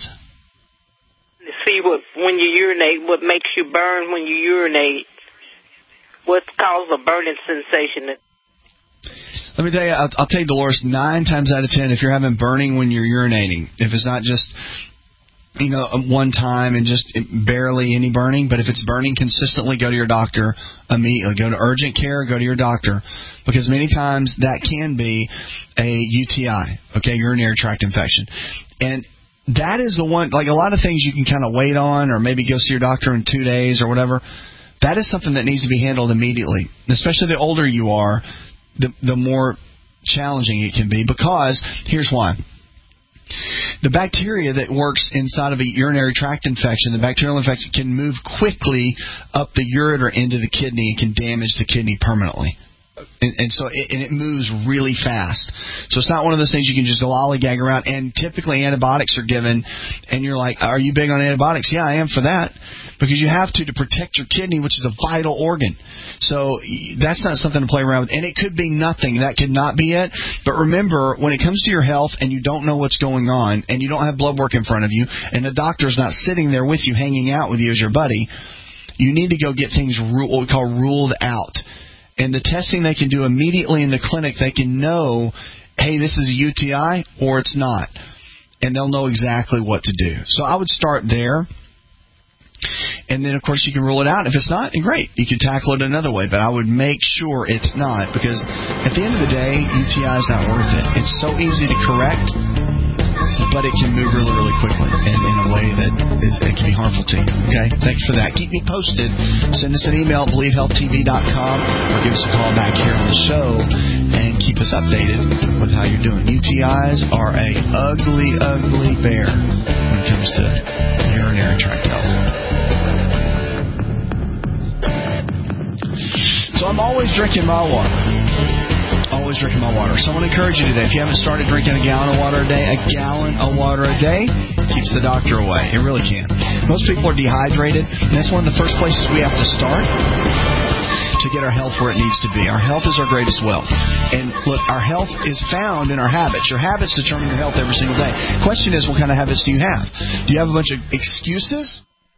See what when you urinate, what makes you burn when you urinate? What causes a burning sensation? Let me tell you, I'll, I'll tell you, Dolores, nine times out of ten, if you're having burning when you're urinating, if it's not just, you know, one time and just barely any burning, but if it's burning consistently, go to your doctor immediately. Go to urgent care, go to your doctor, because many times that can be a U T I, okay, urinary tract infection. And that is the one, like a lot of things you can kind of wait on, or maybe go see your doctor in two days or whatever. That is something that needs to be handled immediately, especially the older you are, the, the more challenging it can be, because here's why. The bacteria that works inside of a urinary tract infection, the bacterial infection, can move quickly up the ureter into the kidney and can damage the kidney permanently. And, and so it, and it moves really fast. So it's not one of those things you can just lollygag around. And typically antibiotics are given, and you're like, are you big on antibiotics? Yeah, I am for that. Because you have to to protect your kidney, which is a vital organ. So that's not something to play around with. And it could be nothing. That could not be it. But remember, when it comes to your health and you don't know what's going on, and you don't have blood work in front of you, and the doctor's not sitting there with you, hanging out with you as your buddy, you need to go get things ru- what we call ruled out. And the testing they can do immediately in the clinic, they can know, hey, this is a U T I or it's not. And they'll know exactly what to do. So I would start there. And then, of course, you can rule it out. If it's not, great. You can tackle it another way. But I would make sure it's not, because at the end of the day, U T I is not worth it. It's so easy to correct, but it can move really, really quickly and in a way that is, it can be harmful to you. Okay? Thanks for that. Keep me posted. Send us an email, believe health t v dot com, or give us a call back here on the show and keep us updated with how you're doing. U T Is are a ugly, ugly bear when it comes to urinary tract health. So I'm always drinking my water. Always drinking my water. So I want to encourage you today, if you haven't started drinking a gallon of water a day, a gallon of water a day keeps the doctor away. It really can. Most people are dehydrated, and that's one of the first places we have to start to get our health where it needs to be. Our health is our greatest wealth. And look, our health is found in our habits. Your habits determine your health every single day. Question is, what kind of habits do you have? Do you have a bunch of excuses?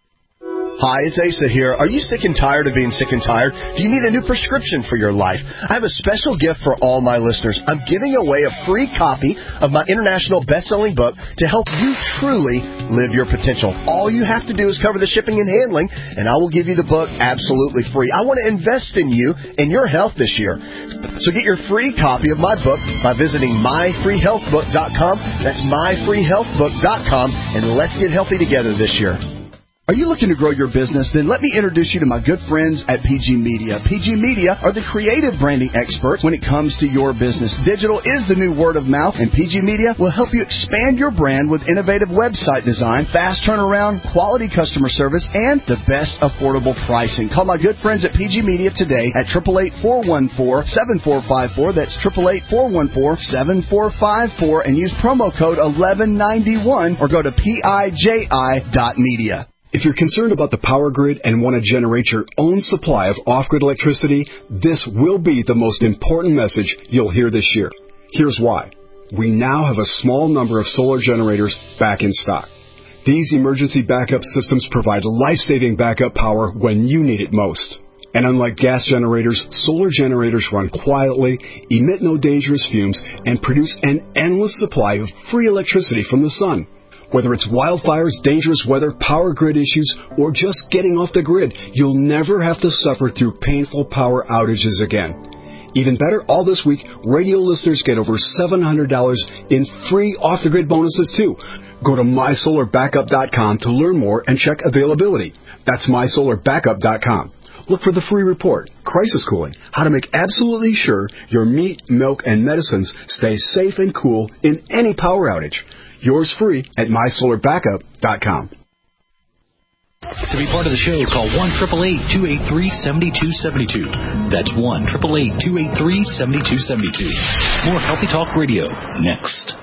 Hi, it's Asa here. Are you sick and tired of being sick and tired? Do you need a new prescription for your life? I have a special gift for all my listeners. I'm giving away a free copy of my international best-selling book to help you truly live your potential. All you have to do is cover the shipping and handling, and I will give you the book absolutely free. I want to invest in you and your health this year. So get your free copy of my book by visiting my free health book dot com. That's my free health book dot com, and let's get healthy together this year. Are you looking to grow your business? Then let me introduce you to my good friends at P G Media. P G Media are the creative branding experts when it comes to your business. Digital is the new word of mouth, and P G Media will help you expand your brand with innovative website design, fast turnaround, quality customer service, and the best affordable pricing. Call my good friends at P G Media today at eight eight eight, four one four, seven four five four. That's eight eight eight, four one four, seven four five four, and use promo code eleven ninety-one or go to P I J I dot media. If you're concerned about the power grid and want to generate your own supply of off-grid electricity, this will be the most important message you'll hear this year. Here's why. We now have a small number of solar generators back in stock. These emergency backup systems provide life-saving backup power when you need it most. And unlike gas generators, solar generators run quietly, emit no dangerous fumes, and produce an endless supply of free electricity from the sun. Whether it's wildfires, dangerous weather, power grid issues, or just getting off the grid, you'll never have to suffer through painful power outages again. Even better, all this week, radio listeners get over seven hundred dollars in free off-the-grid bonuses, too. Go to my solar backup dot com to learn more and check availability. That's my solar backup dot com. Look for the free report, Crisis Cooling, how to make absolutely sure your meat, milk, and medicines stay safe and cool in any power outage. Yours free at my solar backup dot com. To be part of the show, call one eight eight eight, two eight three, seven two seven two. That's one eight eight eight, two eight three, seven two seven two. More Healthy Talk Radio next.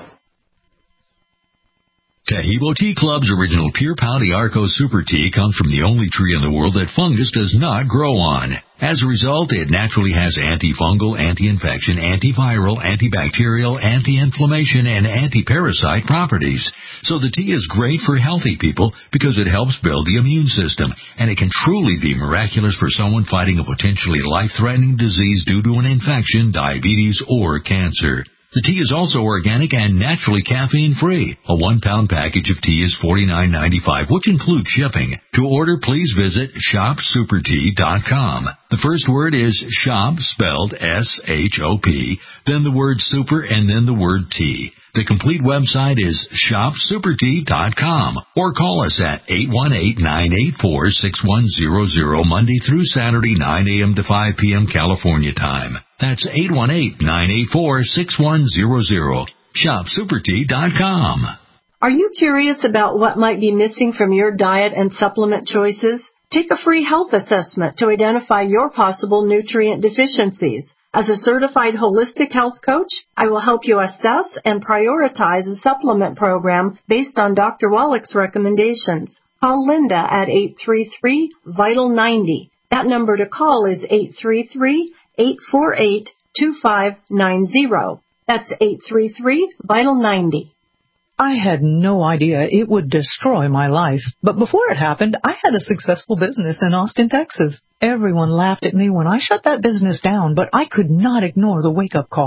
Tahibo Tea Club's original Pure Pau d'Arco Super Tea comes from the only tree in the world that fungus does not grow on. As a result, it naturally has antifungal, anti-infection, antiviral, antibacterial, anti-inflammation, and anti-parasite properties. So the tea is great for healthy people because it helps build the immune system, and it can truly be miraculous for someone fighting a potentially life-threatening disease due to an infection, diabetes, or cancer. The tea is also organic and naturally caffeine-free. A one-pound package of tea is forty-nine ninety-five, which includes shipping. To order, please visit shop super tea dot com. The first word is shop, spelled S H O P, then the word super, and then the word tea. The complete website is shop super tea dot com, or call us at eight one eight, nine eight four, six one zero zero Monday through Saturday, nine a.m. to five p.m. California time. That's eight one eight, nine eight four, six one zero zero. shop super tea dot com. Are you curious about what might be missing from your diet and supplement choices? Take a free health assessment to identify your possible nutrient deficiencies. As a certified holistic health coach, I will help you assess and prioritize a supplement program based on Doctor Wallach's recommendations. Call Linda at eight three three, vital ninety. That number to call is eight three three, eight four eight, two five nine zero. That's eight three three, vital ninety. I had no idea it would destroy my life. But before it happened, I had a successful business in Austin, Texas. Everyone laughed at me when I shut that business down, but I could not ignore the wake-up call.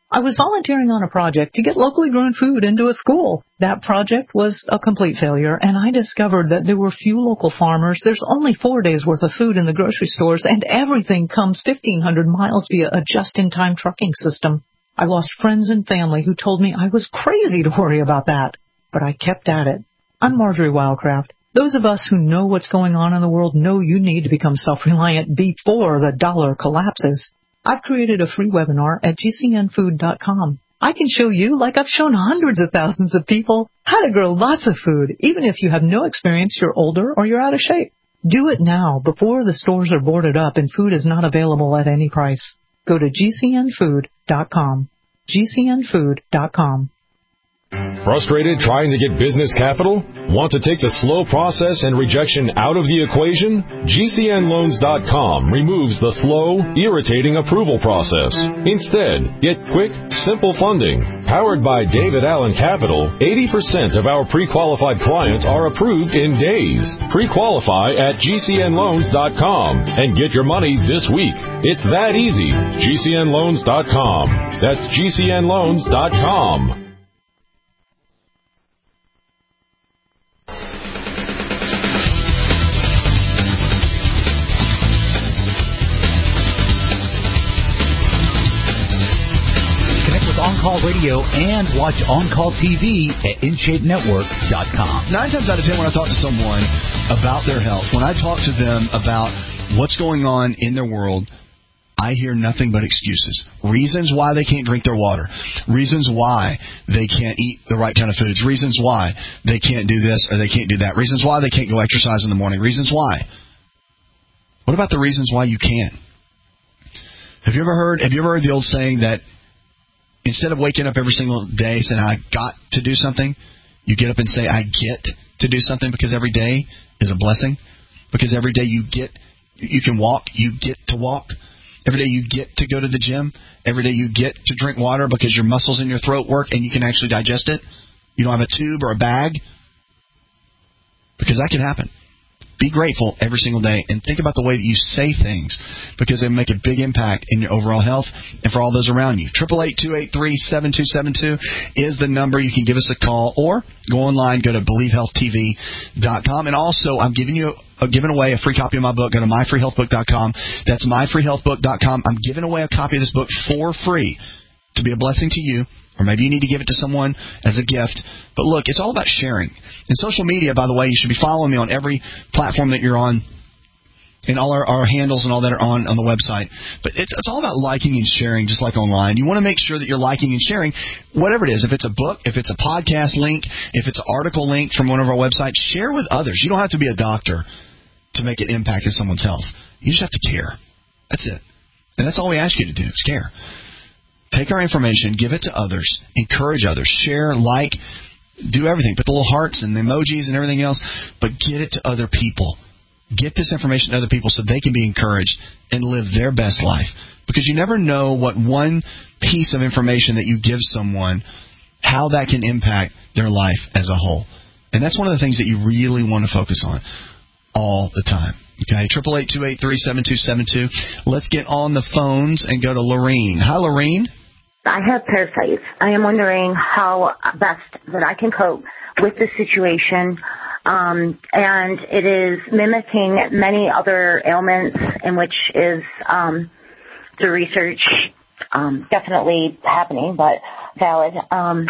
I was volunteering on a project to get locally grown food into a school. That project was a complete failure, and I discovered that there were few local farmers. There's only four days' worth of food in the grocery stores, and everything comes fifteen hundred miles via a just-in-time trucking system. I lost friends and family who told me I was crazy to worry about that, but I kept at it. I'm Marjorie Wildcraft. Those of us who know what's going on in the world know you need to become self-reliant before the dollar collapses. I've created a free webinar at G C N food dot com. I can show you, like I've shown hundreds of thousands of people, how to grow lots of food, even if you have no experience, you're older, or you're out of shape. Do it now, before the stores are boarded up and food is not available at any price. Go to G C N food dot com. G C N food dot com. Frustrated trying to get business capital? Want to take the slow process and rejection out of the equation? G C N loans dot com removes the slow, irritating approval process. Instead, get quick, simple funding. Powered by David Allen Capital, eighty percent of our pre-qualified clients are approved in days. Pre-qualify at G C N loans dot com and get your money this week. It's that easy. G C N loans dot com. That's G C N loans dot com. On-Call Radio and watch On-Call T V at in shape network dot com. Nine times out of ten when I talk to someone about their health, when I talk to them about what's going on in their world, I hear nothing but excuses. Reasons why they can't drink their water. Reasons why they can't eat the right kind of foods. Reasons why they can't do this or they can't do that. Reasons why they can't go exercise in the morning. Reasons why. What about the reasons why you can? Have you ever heard, have you ever heard the old saying that instead of waking up every single day saying, I got to do something, you get up and say, I get to do something, because every day is a blessing. Because every day you get, you can walk, you get to walk. Every day you get to go to the gym. Every day you get to drink water because your muscles in your throat work and you can actually digest it. You don't have a tube or a bag. Because that can happen. Be grateful every single day and think about the way that you say things, because they make a big impact in your overall health and for all those around you. eight eight eight, two eight three, seven two seven two is the number. You can give us a call or go online, go to believe health T V dot com. And also, I'm giving you a, giving away a free copy of my book. Go to my free health book dot com. That's my free health book dot com. I'm giving away a copy of this book for free to be a blessing to you. Or maybe you need to give it to someone as a gift. But look, it's all about sharing. In social media, by the way, you should be following me on every platform that you're on, and all our, our handles and all that are on, on the website. But it's, it's all about liking and sharing, just like online. You want to make sure that you're liking and sharing whatever it is. If it's a book, if it's a podcast link, if it's an article link from one of our websites, share with others. You don't have to be a doctor to make an impact in someone's health. You just have to care. That's it. And that's all we ask you to do, is care. Take our information, give it to others, encourage others, share, like, do everything. Put the little hearts and the emojis and everything else, but get it to other people. Get this information to other people so they can be encouraged and live their best life. Because you never know what one piece of information that you give someone, how that can impact their life as a whole. And that's one of the things that you really want to focus on all the time. Okay, eight eight eight, two eight three, seven two seven two. Let's get on the phones and go to Lorene. Hi, Lorene. I have parasites. I am wondering how best that I can cope with the situation. Um, and it is mimicking many other ailments, in which is um, the research um, definitely happening, but valid. Um,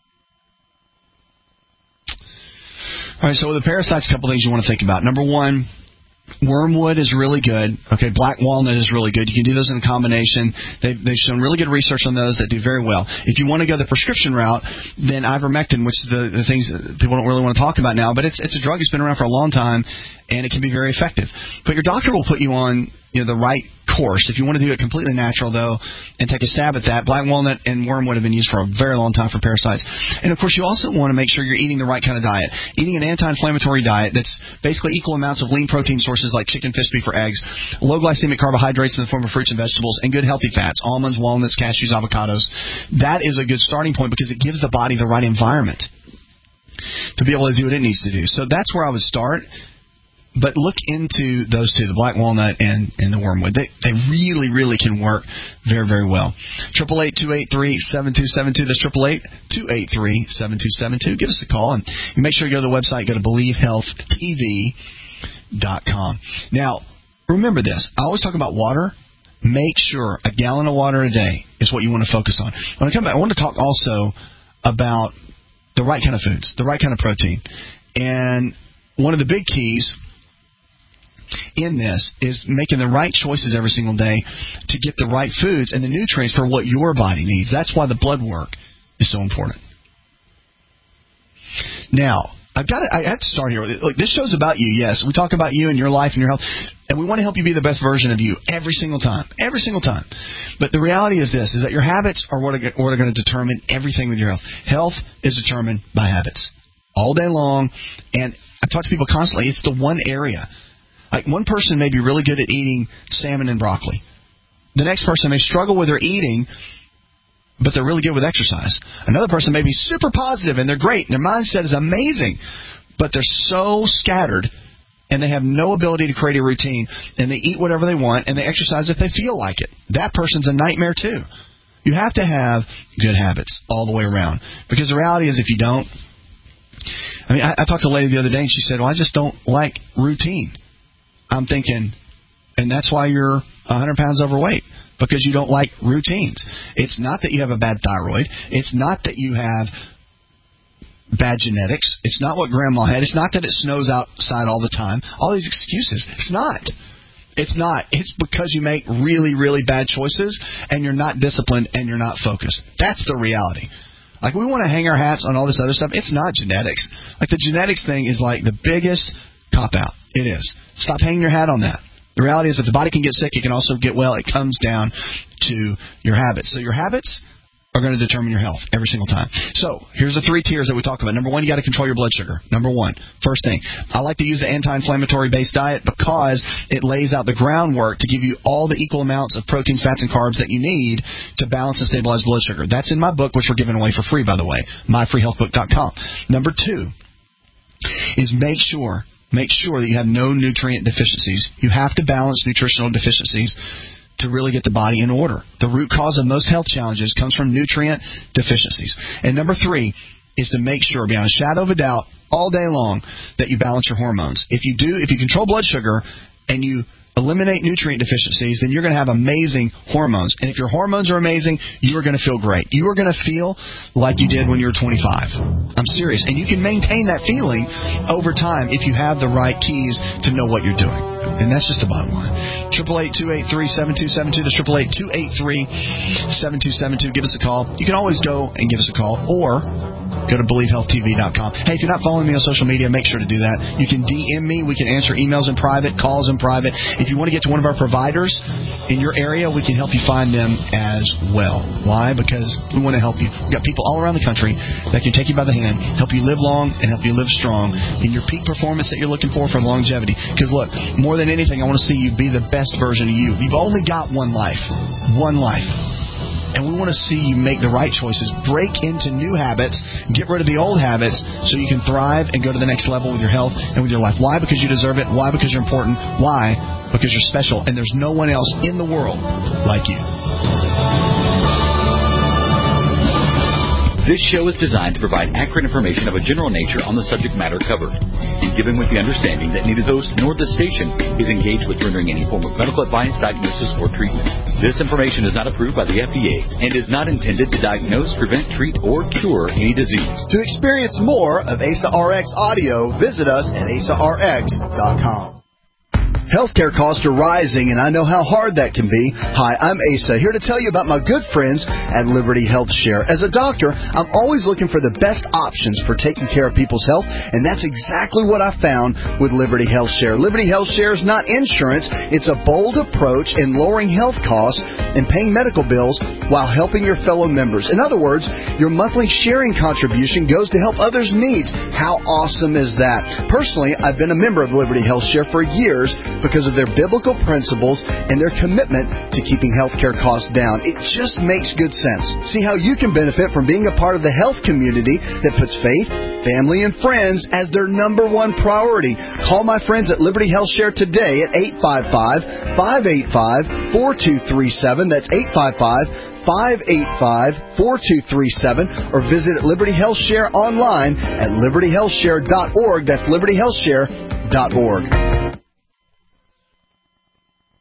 All right, so with the parasites, a couple things you want to think about. Number one, wormwood is really good. Okay, black walnut is really good. You can do those in a combination. They've, they've shown really good research on those that do very well. If you want to go the prescription route, then ivermectin, which is the, the things that people don't really want to talk about now, but it's it's a drug that's been around for a long time, and it can be very effective. But your doctor will put you on, you know, the right course. If you want to do it completely natural, though, and take a stab at that, black walnut and wormwood have been used for a very long time for parasites. And, of course, you also want to make sure you're eating the right kind of diet. Eating an anti-inflammatory diet that's basically equal amounts of lean protein sources like chicken, fish, beef, or eggs, low glycemic carbohydrates in the form of fruits and vegetables, and good healthy fats, almonds, walnuts, cashews, avocados. That is a good starting point because it gives the body the right environment to be able to do what it needs to do. So that's where I would start. but look into those two, the black walnut and, and the wormwood. They they really, really can work very, very well. eight eight eight, two eight three, seven two seven two. That's eight eight eight, two eight three, seven two seven two. Give us a call, and you make sure you go to the website, go to believe health t v dot com. Now, remember this. I always talk about water. Make sure a gallon of water a day is what you want to focus on. When I come back, I want to talk also about the right kind of foods, the right kind of protein. And one of the big keys in this is making the right choices every single day to get the right foods and the nutrients for what your body needs. That's why the blood work is so important. Now, I've got to, I have to start here. Look, this show's about you, yes. We talk about you and your life and your health, and we want to help you be the best version of you every single time, every single time. But the reality is this, is that your habits are what are, what are going to determine everything with your health. Health is determined by habits all day long, and I talk to people constantly. It's the one area. Like, one person may be really good at eating salmon and broccoli. The next person may struggle with their eating, but they're really good with exercise. Another person may be super positive and they're great and their mindset is amazing, but they're so scattered and they have no ability to create a routine, and they eat whatever they want and they exercise if they feel like it. That person's a nightmare too. You have to have good habits all the way around, because the reality is if you don't, I mean, I, I talked to a lady the other day and she said, well, I just don't like routine. I'm thinking, and that's why you're one hundred pounds overweight. Because you don't like routines. It's not that you have a bad thyroid. It's not that you have bad genetics. It's not what grandma had. It's not that it snows outside all the time. All these excuses. It's not. It's not. It's because you make really, really bad choices and you're not disciplined and you're not focused. That's the reality. Like, we want to hang our hats on all this other stuff. It's not genetics. Like, the genetics thing is like the biggest cop-out. It is. Stop hanging your hat on that. The reality is if the body can get sick, it can also get well. It comes down to your habits. So your habits are going to determine your health every single time. So here's the three tiers that we talk about. Number one, you got to control your blood sugar. Number one, first thing. I like to use the anti-inflammatory based diet because it lays out the groundwork to give you all the equal amounts of proteins, fats, and carbs that you need to balance and stabilize blood sugar. That's in my book, which we're giving away for free, by the way, my free health book dot com. Number two is make sure Make sure that you have no nutrient deficiencies. You have to balance nutritional deficiencies to really get the body in order. The root cause of most health challenges comes from nutrient deficiencies. And number three is to make sure, beyond a shadow of a doubt, all day long, that you balance your hormones. If you do, if you control blood sugar and you eliminate nutrient deficiencies, then you're going to have amazing hormones. And if your hormones are amazing, you are going to feel great. You are going to feel like you did when you were twenty-five. I'm serious. And you can maintain that feeling over time if you have the right keys to know what you're doing. And that's just the bottom line. eight eight eight, two eight three, seven two seven two. That's eight eight eight, two eight three, seven two seven two. Give us a call. You can always go and give us a call, or go to believe health t v dot com. Hey, if you're not following me on social media, make sure to do that. You can D M me. We can answer emails in private, calls in private. If you want to get to one of our providers in your area, we can help you find them as well. Why? Because we want to help you. We've got people all around the country that can take you by the hand, help you live long, and help you live strong in your peak performance that you're looking for for longevity. Because, look, more than anything, I want to see you be the best version of you. You've only got one life. One life. And we want to see you make the right choices, break into new habits, get rid of the old habits so you can thrive and go to the next level with your health and with your life. Why? Because you deserve it. Why? Because you're important. Why? Because you're special, and there's no one else in the world like you. This show is designed to provide accurate information of a general nature on the subject matter covered, given with the understanding that neither host nor the station is engaged with rendering any form of medical advice, diagnosis, or treatment. This information is not approved by the F D A and is not intended to diagnose, prevent, treat, or cure any disease. To experience more of A S A R X audio, visit us at A S A R X dot com. Healthcare costs are rising, and I know how hard that can be. Hi, I'm Asa, here to tell you about my good friends at Liberty Health Share. As a doctor, I'm always looking for the best options for taking care of people's health, and that's exactly what I found with Liberty Health Share. Liberty Health Share is not insurance. It's a bold approach in lowering health costs and paying medical bills while helping your fellow members. In other words, your monthly sharing contribution goes to help others' needs. How awesome is that? Personally, I've been a member of Liberty Health Share for years. because of their biblical principles and their commitment to keeping healthcare costs down. It just makes good sense. See how you can benefit from being a part of the health community that puts faith, family, and friends as their number one priority. Call my friends at Liberty Health Share today at eight five five, five eight five, four two three seven. That's eight five five, five eight five, four two three seven, or visit Liberty Health Share online at liberty health share dot org. That's liberty health share dot org.